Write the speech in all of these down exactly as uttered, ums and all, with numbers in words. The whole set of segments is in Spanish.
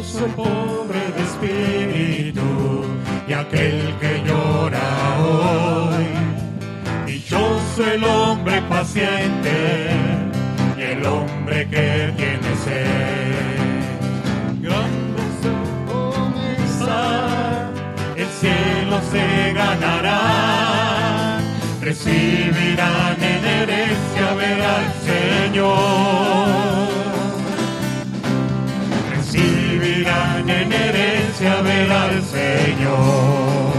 Dichoso el pobre de espíritu y aquel que llora hoy. Dichoso el hombre paciente y el hombre que tiene sed. Grande su promesa, el cielo se ganará. Recibirán en herencia ver al Señor. Recibirán en herencia ver al Señor.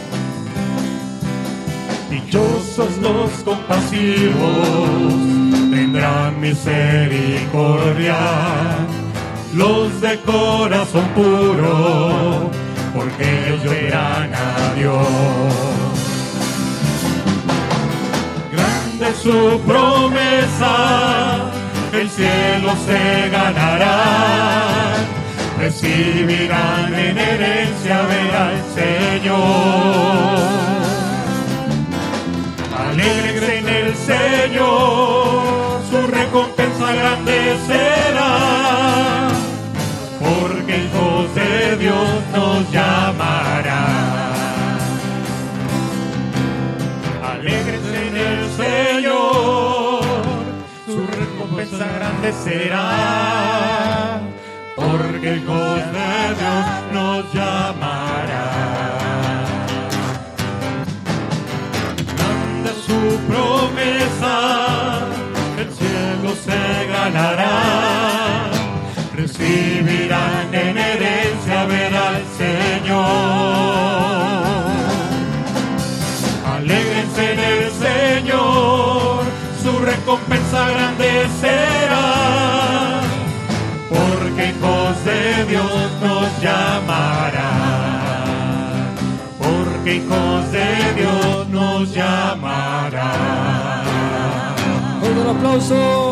Dichosos los compasivos, tendrán misericordia. Los de corazón puro, porque ellos verán a Dios. Grande su promesa, el cielo se ganará. Recibirán en herencia ver al Señor. Alégrense en el Señor, su recompensa grande será, porque hijos de Dios nos llamará. Alégrense en el Señor, su recompensa grande será, porque hijos de Dios nos llamará. Grande su promesa, el cielo se ganará. Recibirán en herencia ver al Señor. Alégrense en el Señor, su recompensa grande será, porque hijos de Dios nos llamará. Porque hijos de Dios nos llamará. Un aplauso.